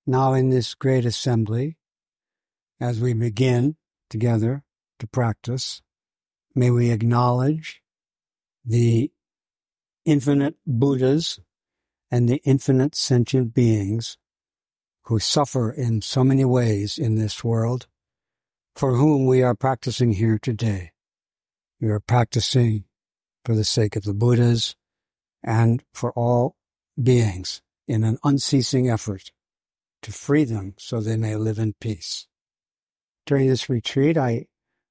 Now in this great assembly, as we begin together to practice, may we acknowledge the infinite Buddhas and the infinite sentient beings who suffer in so many ways in this world, for whom we are practicing here today. We are practicing for the sake of the Buddhas and for all beings in an unceasing effort to free them so they may live in peace. During this retreat, I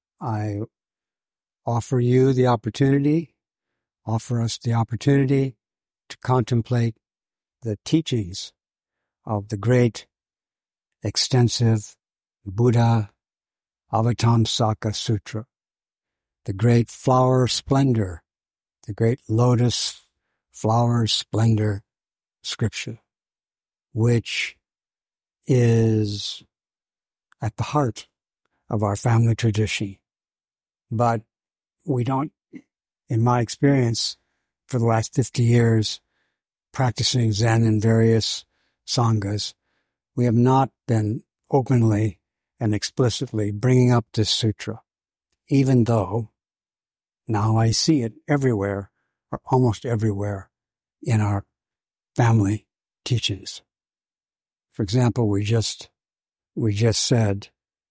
offer us the opportunity to contemplate the teachings of the great, extensive Buddha Avatamsaka Sutra, the great flower splendor, the great lotus flower splendor scripture, which is at the heart of our family tradition. But we don't, in my experience, for the last 50 years, practicing Zen in various sanghas, we have not been openly and explicitly bringing up this sutra, even though now I see it everywhere, or almost everywhere, in our family teachings. For example, we just said,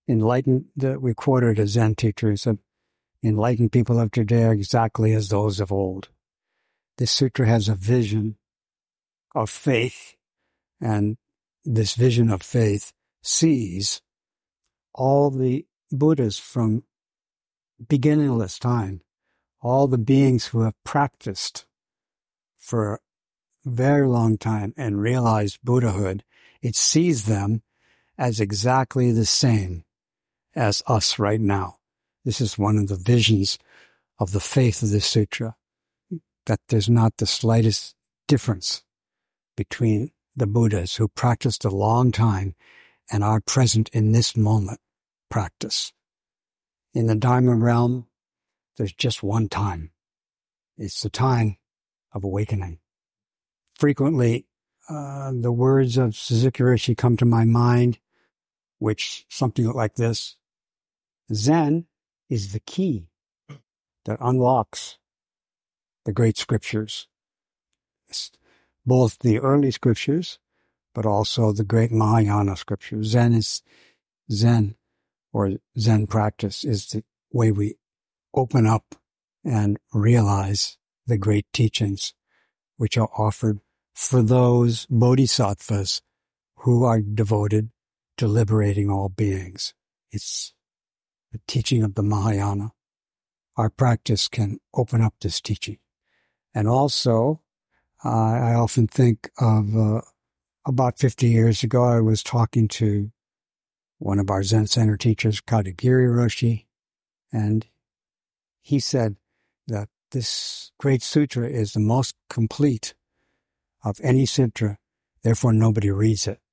we quoted a Zen teacher who said, enlightened people of today are exactly as those of old. This sutra has a vision of faith, and this vision of faith sees all the Buddhas from beginningless time, all the beings who have practiced for a very long time and realized Buddhahood. It sees them as exactly the same as us right now. This is one of the visions of the faith of this sutra, that there's not the slightest difference between the Buddhas who practiced a long time and are present in this moment practice. In the Dharma realm, there's just one time. It's the time of awakening. Frequently, the words of Suzuki Roshi come to my mind, which something like this: Zen is the key that unlocks the great scriptures, both the early scriptures, but also the great Mahayana scriptures. Zen practice is the way we open up and realize the great teachings which are offered for those bodhisattvas who are devoted to liberating all beings. It's the teaching of the Mahayana. Our practice can open up this teaching. And also, I often think of about 50 years ago, I was talking to one of our Zen Center teachers, Katagiri Roshi, and he said that this great sutra is the most complete of any sutra, therefore nobody reads it.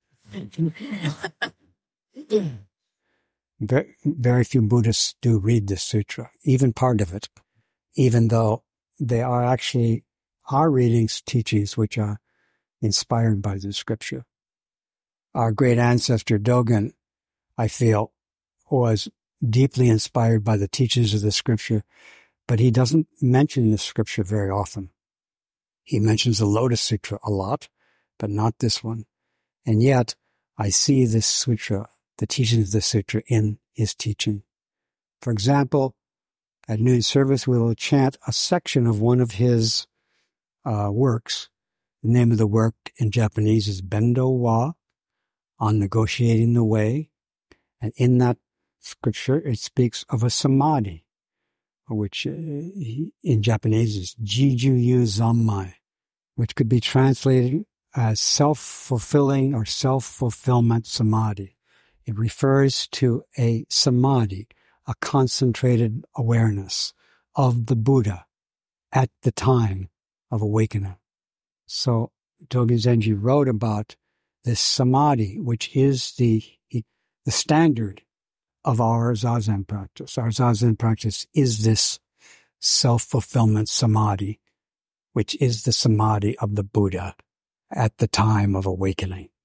Very few Buddhists do read this sutra, even part of it, even though they are actually our readings, teachings, which are inspired by the scripture. Our great ancestor Dogen, I feel, was deeply inspired by the teachings of the scripture, but he doesn't mention the scripture very often. He mentions the Lotus Sutra a lot, but not this one. And yet, I see this sutra, the teachings of the sutra, in his teaching. For example, at noon service, we will chant a section of one of his works. The name of the work in Japanese is Bendo Wa, on negotiating the way. And in that scripture, it speaks of a samadhi, which in Japanese is Jiju-yu Zammai, which could be translated as self-fulfilling or self-fulfillment samadhi. It refers to a samadhi, a concentrated awareness of the Buddha at the time of awakening. So Dogen Zenji wrote about this samadhi, which is the standard of our Zazen practice. Our Zazen practice is this self-fulfillment samadhi, which is the samadhi of the Buddha at the time of awakening.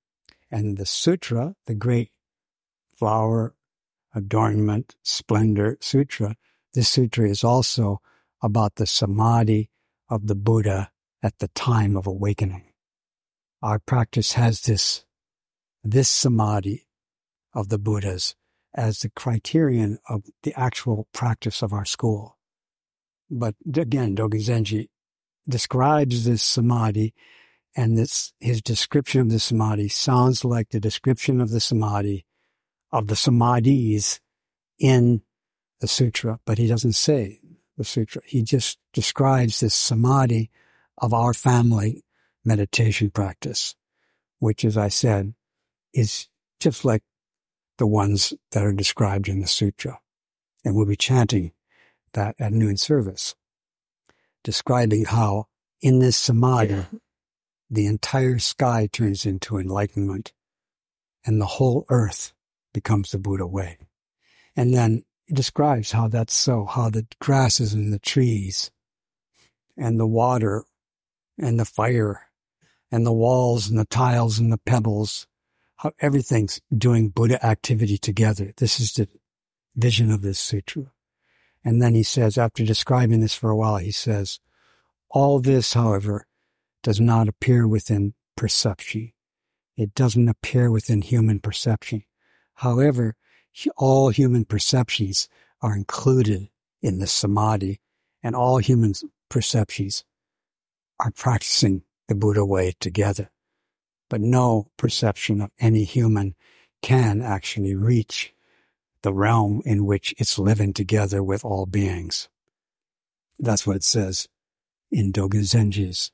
And the sutra, the great flower adornment, splendor sutra, this sutra is also about the samadhi of the Buddha at the time of awakening. Our practice has this samadhi of the Buddhas as the criterion of the actual practice of our school. But again, Dogen Zenji describes this samadhi, and his description of the samadhi sounds like the description of the samadhi of the samadhis in the sutra, but he doesn't say the sutra. He just describes this samadhi of our family meditation practice, which, as I said, is just like the ones that are described in the sutra. And we'll be chanting that at noon service, describing how in this samadhi, the entire sky turns into enlightenment and the whole earth becomes the Buddha way. And then it describes how that's so, how the grasses and the trees and the water and the fire and the walls and the tiles and the pebbles, how everything's doing Buddha activity together. This is the vision of this sutra. And then he says, after describing this for a while, he says, all this, however, does not appear within perception. It doesn't appear within human perception. However, all human perceptions are included in the samadhi, and all human perceptions are practicing the Buddha way together. But no perception of any human can actually reach the realm in which it's living together with all beings. That's what it says in Dogen Zenji's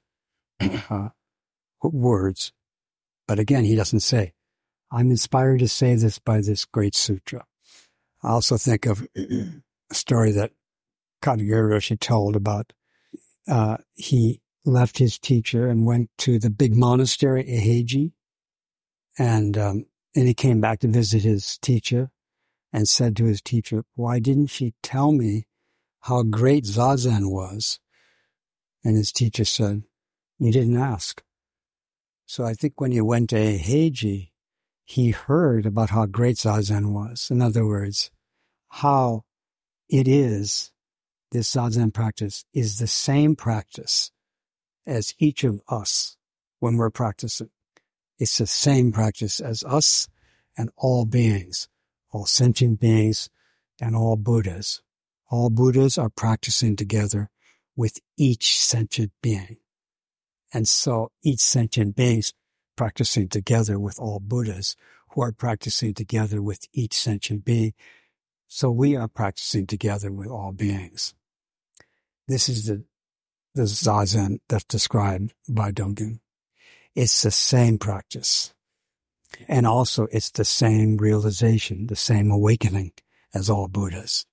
words. But again, he doesn't say, I'm inspired to say this by this great sutra. I also think of a story that Katagiri Roshi told about he left his teacher and went to the big monastery, Eiheiji, and he came back to visit his teacher and said to his teacher, why didn't she tell me how great Zazen was? And his teacher said, you didn't ask. So I think when he went to Eiheiji, he heard about how great Zazen was. In other words, how it is, this Zazen practice is the same practice as each of us when we're practicing. It's the same practice as us and all beings, all sentient beings and all Buddhas. All Buddhas are practicing together with each sentient being. And so each sentient being is practicing together with all Buddhas who are practicing together with each sentient being. So we are practicing together with all beings. This is the Zazen that's described by Dogen. It's the same practice. And also it's the same realization, the same awakening as all Buddhas.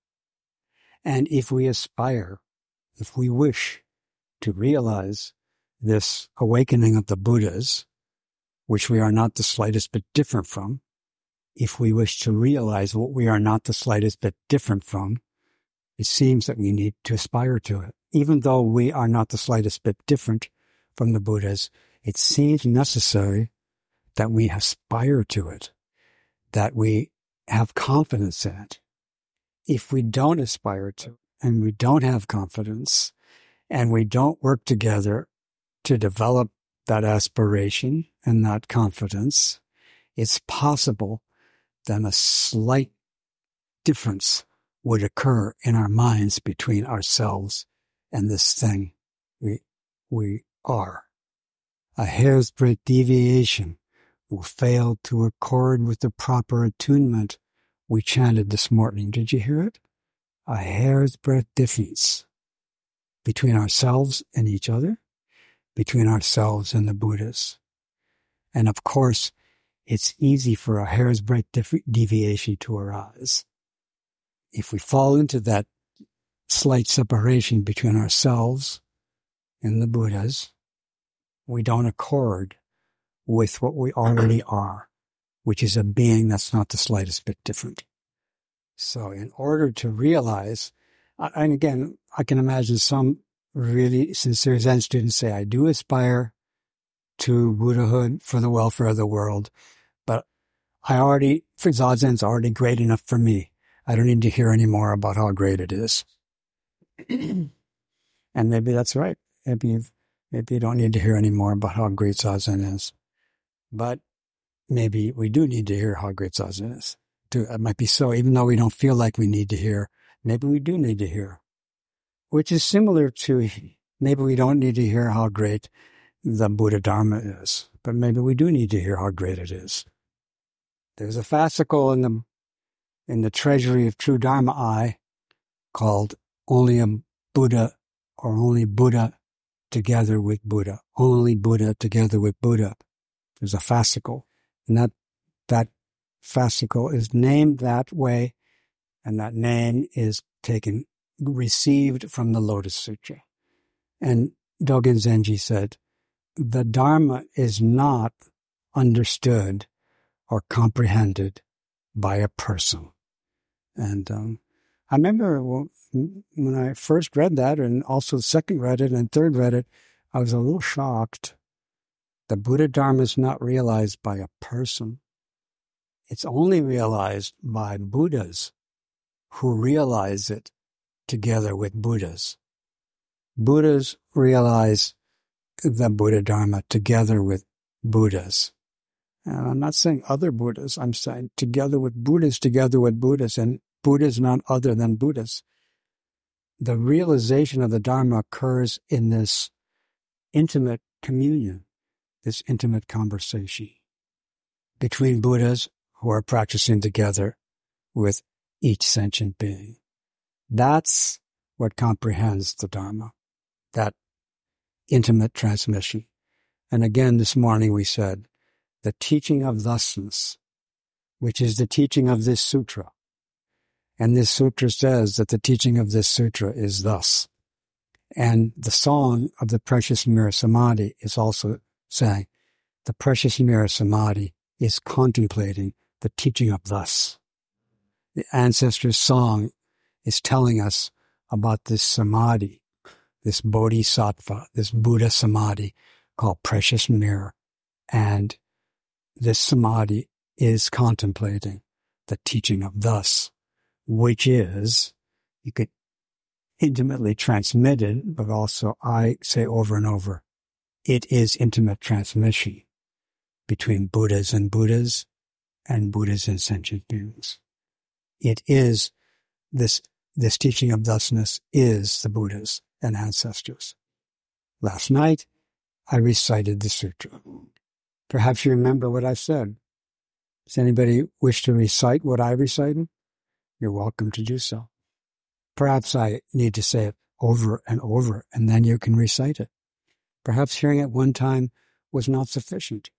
And if we aspire, if we wish to realize this awakening of the Buddhas, which we are not the slightest bit different from, if we wish to realize what we are not the slightest bit different from, it seems that we need to aspire to it. Even though we are not the slightest bit different from the Buddhas, it seems necessary that we aspire to it, that we have confidence in it. If we don't aspire to, and we don't have confidence, and we don't work together to develop that aspiration and that confidence, it's possible that a slight difference would occur in our minds between ourselves and this thing we are. A hair's breadth deviation will fail to accord with the proper attunement we chanted this morning. Did you hear it? A hair's breadth difference between ourselves and each other, between ourselves and the Buddhas. And of course, it's easy for a hair's breadth deviation to arise. If we fall into that slight separation between ourselves and the Buddhas, we don't accord with what we already are, which is a being that's not the slightest bit different. So in order to realize, and again, I can imagine some really sincere Zen students say, I do aspire to Buddhahood for the welfare of the world, But Zazen's already great enough for me. I don't need to hear any more about how great it is. And maybe that's right. Maybe you don't need to hear any more about how great Zazen is. But maybe we do need to hear how great Zazen is. It might be so, even though we don't feel like we need to hear, maybe we do need to hear. Which is similar to, maybe we don't need to hear how great the Buddha Dharma is, but maybe we do need to hear how great it is. There's a fascicle in the Treasury of True Dharma Eye called Only a Buddha or Only Buddha Together with Buddha. Only Buddha Together with Buddha. There's a fascicle. And that fascicle is named that way, and that name is received from the Lotus Sutra. And Dogen Zenji said, the Dharma is not understood or comprehended by a person. And I remember when I first read that, and also second read it and third read it, I was a little shocked. The Buddha Dharma is not realized by a person. It's only realized by Buddhas who realize it together with Buddhas. Buddhas realize the Buddha Dharma together with Buddhas. And I'm not saying other Buddhas. I'm saying together with Buddhas, and Buddhas not other than Buddhas. The realization of the Dharma occurs in this intimate communion, this intimate conversation between Buddhas who are practicing together with each sentient being. That's what comprehends the Dharma, that intimate transmission. And again, this morning we said, the teaching of thusness, which is the teaching of this sutra. And this sutra says that the teaching of this sutra is thus. And the song of the Precious Mirror Samadhi is also saying, the Precious Mirror Samadhi is contemplating the teaching of thus. The ancestors' song is telling us about this samadhi, this bodhisattva, this Buddha samadhi called Precious Mirror. And this samadhi is contemplating the teaching of thus, which is, you could intimately transmit it, but also I say over and over, it is intimate transmission between Buddhas and Buddhas and Buddhas and sentient beings. It is this teaching of thusness is the Buddhas and ancestors. Last night, I recited the sutra. Perhaps you remember what I said. Does anybody wish to recite what I recited? You're welcome to do so. Perhaps I need to say it over and over, and then you can recite it. Perhaps hearing it one time was not sufficient.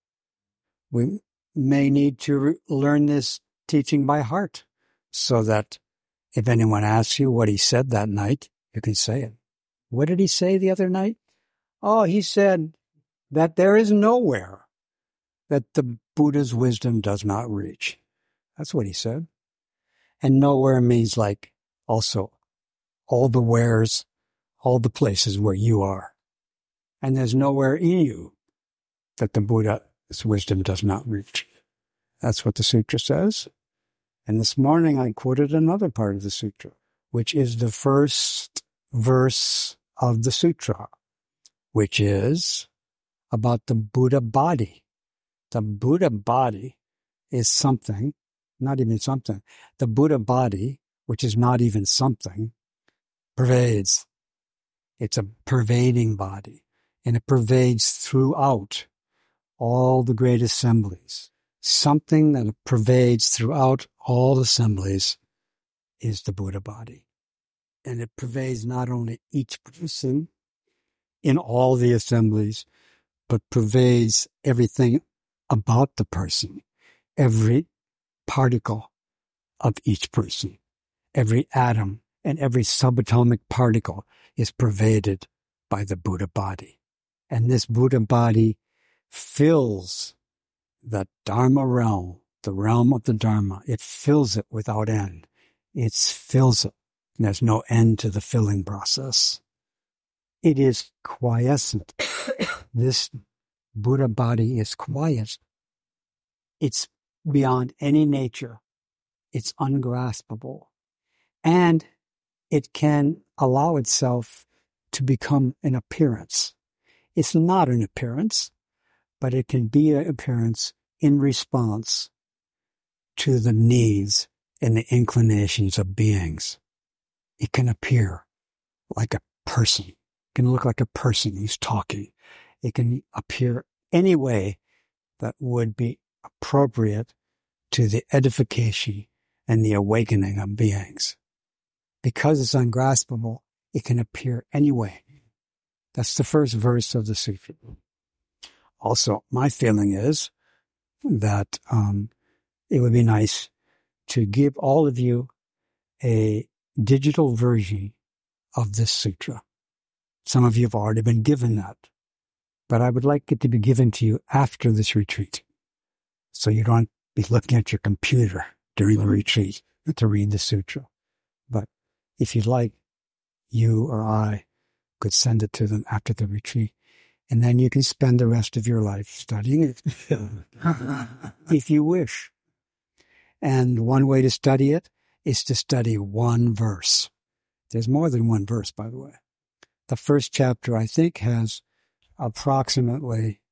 We may need to learn this teaching by heart, so that if anyone asks you what he said that night, you can say it. What did he say the other night? Oh, he said that there is nowhere that the Buddha's wisdom does not reach. That's what he said. And nowhere means like also all the wheres, all the places where you are. And there's nowhere in you that the Buddha's wisdom does not reach. That's what the sutra says. And this morning I quoted another part of the sutra, which is the first verse of the sutra, which is about the Buddha body. The Buddha body is something, not even something. The Buddha body, which is not even something, pervades. It's a pervading body, and it pervades throughout all the great assemblies. Something that pervades throughout all assemblies is the Buddha body. And it pervades not only each person in all the assemblies, but pervades everything about the person, every particle of each person, every atom and every subatomic particle is pervaded by the Buddha body. And this Buddha body fills the Dharma realm, the realm of the Dharma. It fills it without end. It fills it. And there's no end to the filling process. It is quiescent. This Buddha body is quiet. It's beyond any nature. It's ungraspable. And it can allow itself to become an appearance. It's not an appearance, but it can be an appearance in response to the needs and the inclinations of beings. It can appear like a person. It can look like a person who's talking. It can appear any way that would be appropriate to the edification and the awakening of beings. Because it's ungraspable, it can appear anyway. That's the first verse of the Sutra. Also, my feeling is that it would be nice to give all of you a digital version of this sutra. Some of you have already been given that, but I would like it to be given to you after this retreat, so you don't be looking at your computer during the retreat to read the sutra. But if you'd like, you or I could send it to them after the retreat, and then you can spend the rest of your life studying it if you wish. And one way to study it is to study one verse. There's more than one verse, by the way. The first chapter, I think, has approximately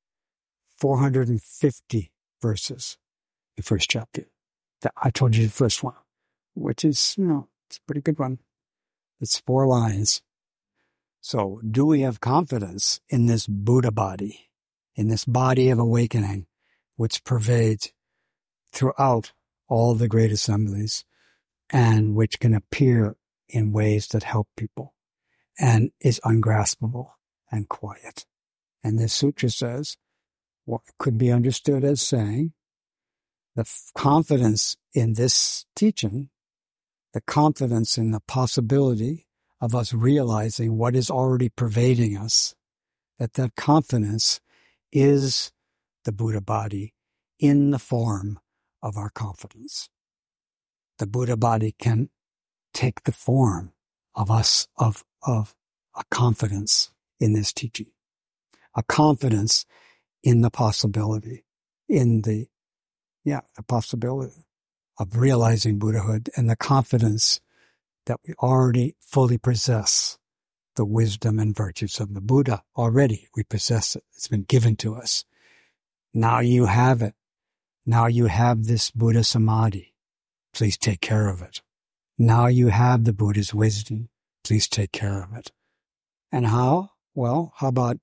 450 verses. The first chapter. I told you the first one, which is, it's a pretty good one. It's 4 lines. So, do we have confidence in this Buddha body, in this body of awakening, which pervades throughout all the great assemblies and which can appear in ways that help people and is ungraspable and quiet? And this sutra says what could be understood as saying the confidence in this teaching, the confidence in the possibility of us realizing what is already pervading us, that confidence is the Buddha body in the form of our confidence. The Buddha body can take the form of us, of a confidence in this teaching, a confidence in the possibility, in the possibility of realizing Buddhahood, and the confidence that we already fully possess the wisdom and virtues of the Buddha. Already we possess it. It's been given to us. Now you have it. Now you have this Buddha Samadhi. Please take care of it. Now you have the Buddha's wisdom. Please take care of it. And how? Well, how about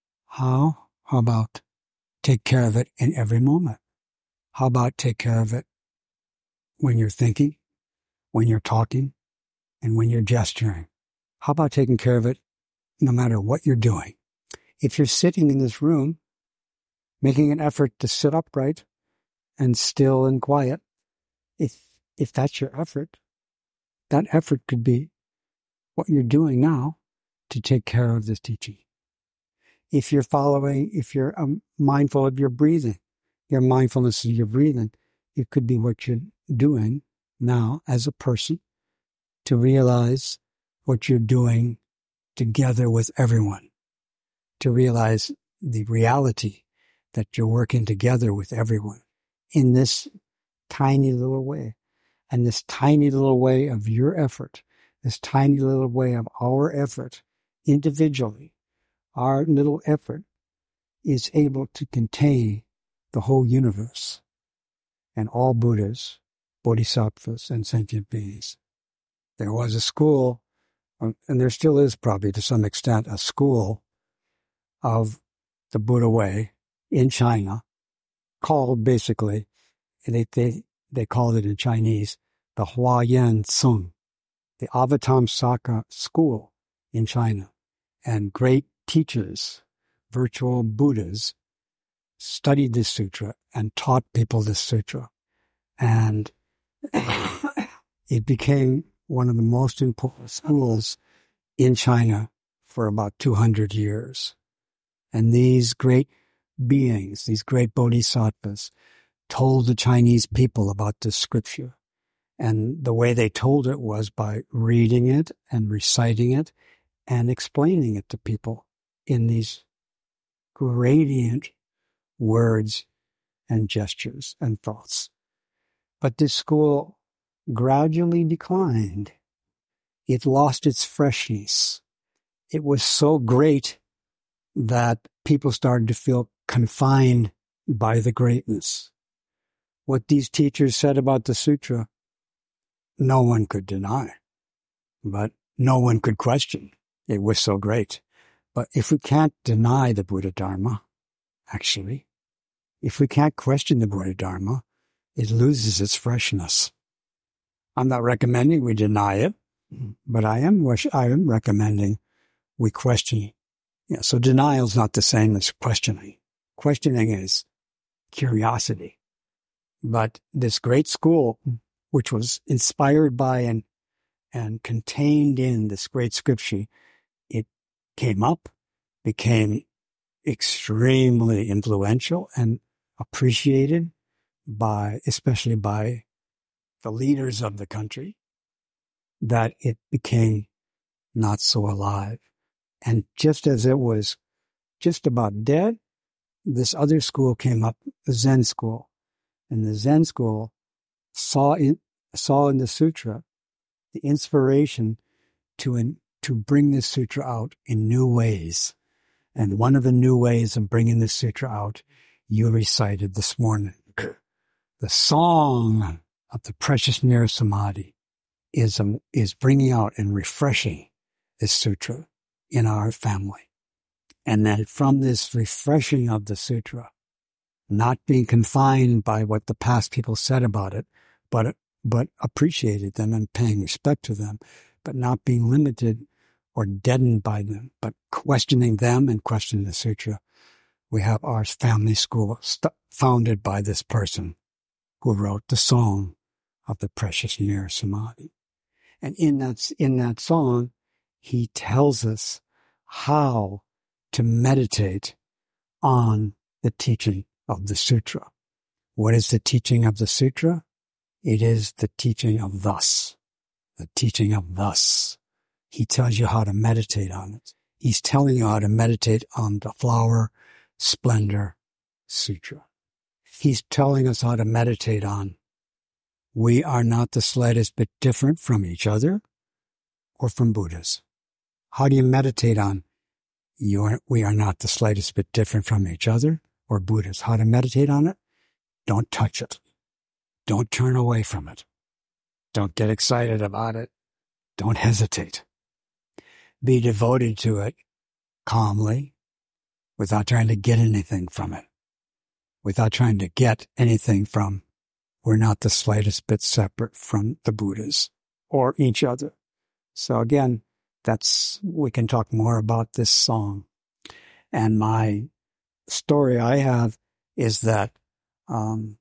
take care of it in every moment? How about take care of it when you're thinking, when you're talking, and when you're gesturing? How about taking care of it no matter what you're doing? If you're sitting in this room, making an effort to sit upright and still and quiet, if that's your effort, that effort could be what you're doing now to take care of this teaching. If you're mindful of your breathing, your mindfulness of your breathing, it could be what you're doing now as a person to realize what you're doing together with everyone, to realize the reality that you're working together with everyone in this tiny little way. And this tiny little way of your effort, this tiny little way of our effort individually, our little effort is able to contain the whole universe and all Buddhas, Bodhisattvas, and sentient beings. There was a school, and there still is probably to some extent a school of the Buddha way in China called basically, they called it in Chinese, the Huayan Cong, the Avatamsaka school in China. And great teachers, virtual Buddhas, studied this sutra and taught people this sutra. And it became one of the most important schools in China for about 200 years. And these great beings, these great bodhisattvas, told the Chinese people about this scripture. And the way they told it was by reading it and reciting it and explaining it to people in these radiant words and gestures and thoughts. But this school gradually declined. It lost its freshness. It was so great that people started to feel confined by the greatness. What these teachers said about the sutra, no one could deny, but no one could question. It was so great. But if we can't deny the Buddha Dharma, actually, if we can't question the Buddha Dharma, it loses its freshness. I'm not recommending we deny it, but I am recommending we question. Yeah, so denial is not the same as questioning. Questioning is curiosity. But this great school, which was inspired by and contained in this great scripture, it came up, became extremely influential and appreciated especially by the leaders of the country, that it became not so alive. And just as it was just about dead, this other school came up, the Zen school. And the Zen school saw in the sutra the inspiration to bring this sutra out in new ways. And one of the new ways of bringing this sutra out, you recited this morning. The song of the precious Nira Samadhi is bringing out and refreshing this sutra in our family. And then from this refreshing of the sutra, not being confined by what the past people said about it, but appreciated them and paying respect to them, but not being limited or deadened by them, but questioning them and questioning the sutra. We have our family school founded by this person who wrote the song of the precious Nira Samadhi. And in that song, he tells us how to meditate on the teaching of the sutra. What is the teaching of the sutra? It is the teaching of thus. The teaching of thus. He tells you how to meditate on it. He's telling you how to meditate on the Flower Splendor Sutra. He's telling us how to meditate on we are not the slightest bit different from each other or from Buddhas. How do you meditate on we are not the slightest bit different from each other or Buddhas? How to meditate on it? Don't touch it. Don't turn away from it. Don't get excited about it. Don't hesitate. Be devoted to it calmly without trying to get anything from it. Without trying to get anything from we're not the slightest bit separate from the Buddhas or each other. So again, we can talk more about this song. And my story I have is that in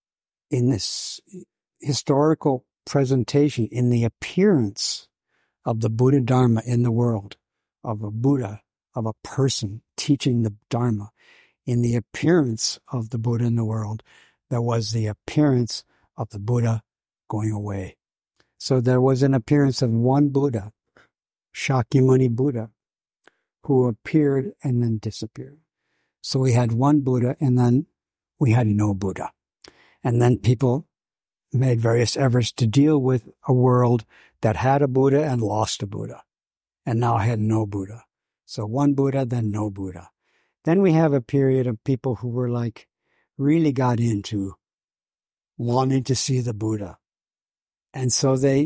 this historical presentation, in the appearance of the Buddha Dharma in the world, of a Buddha, of a person teaching the Dharma, in the appearance of the Buddha in the world, there was the appearance of the Buddha going away. So there was an appearance of one Buddha, Shakyamuni Buddha, who appeared and then disappeared. So we had one Buddha and then we had no Buddha. And then people made various efforts to deal with a world that had a Buddha and lost a Buddha, and now had no Buddha. So one Buddha, then no Buddha. Then we have a period of people who were really got into wanting to see the Buddha. And so their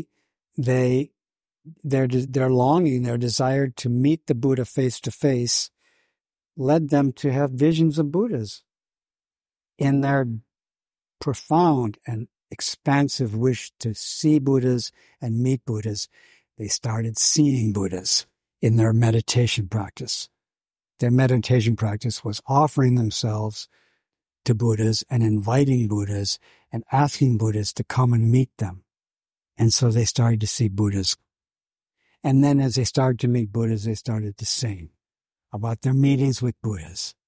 longing, their desire to meet the Buddha face to face led them to have visions of Buddhas. In their profound and expansive wish to see Buddhas and meet Buddhas, they started seeing Buddhas in their meditation practice. Their meditation practice was offering themselves to Buddhas and inviting Buddhas and asking Buddhas to come and meet them. And so they started to see Buddhas. And then as they started to meet Buddhas, they started to sing about their meetings with Buddhas.